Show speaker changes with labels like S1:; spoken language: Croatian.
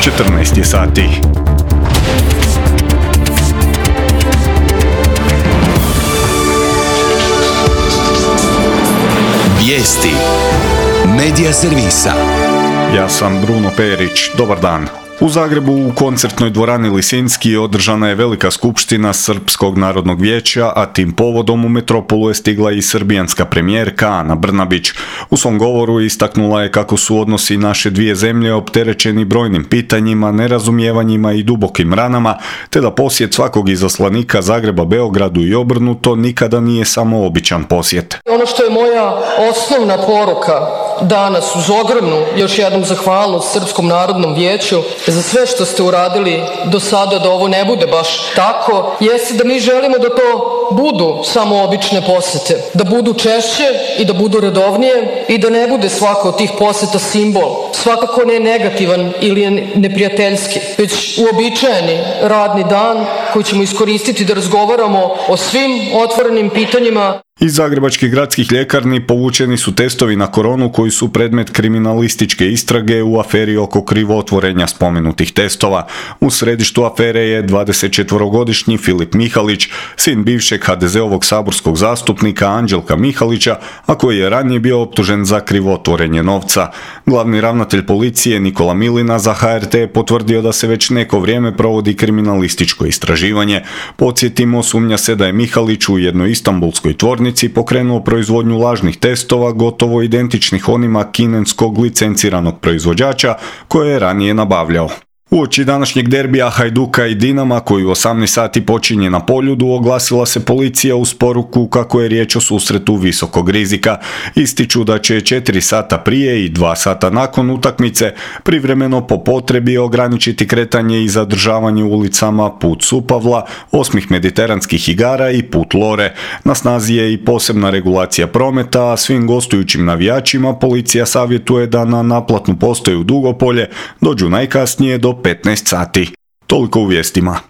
S1: 14 je sati.
S2: Vijesti Medija servisa.
S1: Ja sam Bruno Perić, dobar dan. U Zagrebu u koncertnoj dvorani Lisinski održana je velika skupština Srpskog narodnog vijeća, a tim povodom u metropolu je stigla i srbijanska premijerka Ana Brnabić. U svom govoru istaknula je kako su odnosi naše dvije zemlje opterećeni brojnim pitanjima, nerazumijevanjima i dubokim ranama, te da posjet svakog izaslanika Zagreba Beogradu i obrnuto nikada nije samo običan posjet.
S3: Ono što je moja osnovna poruka danas, uz ogromnu još jednom zahvalnost Srpskom narodnom vijeću za sve što ste uradili do sada da ovo ne bude baš tako, jeste da mi želimo da to budu samo obične posete, da budu češće i da budu redovnije i da ne bude svaka od tih poseta simbol, svakako ne negativan ili neprijateljski, već uobičajeni radni dan koji ćemo iskoristiti da razgovaramo o svim otvorenim pitanjima.
S1: Iz zagrebačkih gradskih ljekarni povučeni su testovi na koronu koji su predmet kriminalističke istrage u aferi oko krivotvorenja spomenutih testova. U središtu afere je 24-godišnji Filip Mihalić, sin bivšeg HDZ-ovog saborskog zastupnika Anđelka Mihalića, a koji je ranije bio optužen za krivotvorenje novca. Glavni ravnatelj policije Nikola Milina za HRT je potvrdio da se već neko vrijeme provodi kriminalističko istraživanje. Podsjetimo, sumnja se da je Mihalić u jednoj istambulskoj tvornici pokrenuo proizvodnju lažnih testova gotovo identičnih onima kineskog licenciranog proizvođača koje je ranije nabavljao. Uoči današnjeg derbija Hajduka i Dinama, koji u 18 sati počinje na Poljudu, oglasila se policija uz poruku kako je riječ o susretu visokog rizika. Ističu da će 4 sata prije i 2 sata nakon utakmice privremeno po potrebi ograničiti kretanje i zadržavanje u ulicama Put Supavla, 8 mediteranskih igara i Put Lore. Na snazi je i posebna regulacija prometa, a svim gostujućim navijačima policija savjetuje da na naplatnu postaju Dugopolje dođu najkasnije do 15 sati. Toliko u vijestima.